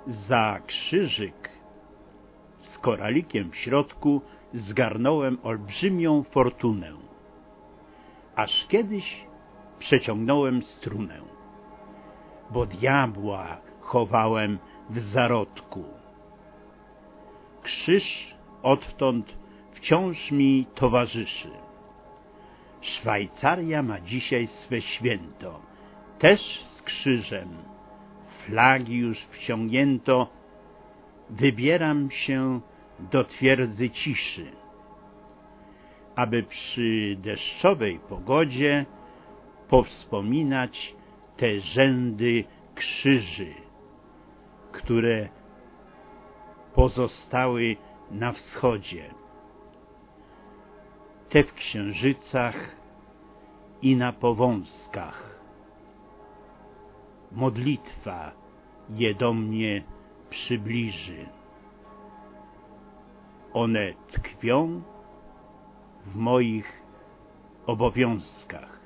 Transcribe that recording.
Za krzyżyk z koralikiem w środku zgarnąłem olbrzymią fortunę, aż kiedyś przeciągnąłem strunę, bo diabła chowałem w zarodku. Krzyż odtąd wciąż mi towarzyszy. Szwajcaria ma dzisiaj swe święto, też z krzyżem. Flagi już wciągnięto, wybieram się do twierdzy ciszy, aby przy deszczowej pogodzie powspominać te rzędy krzyży, które pozostały na wschodzie, te w księżycach i na powązkach. Modlitwa je do mnie przybliży. One tkwią w moich obowiązkach.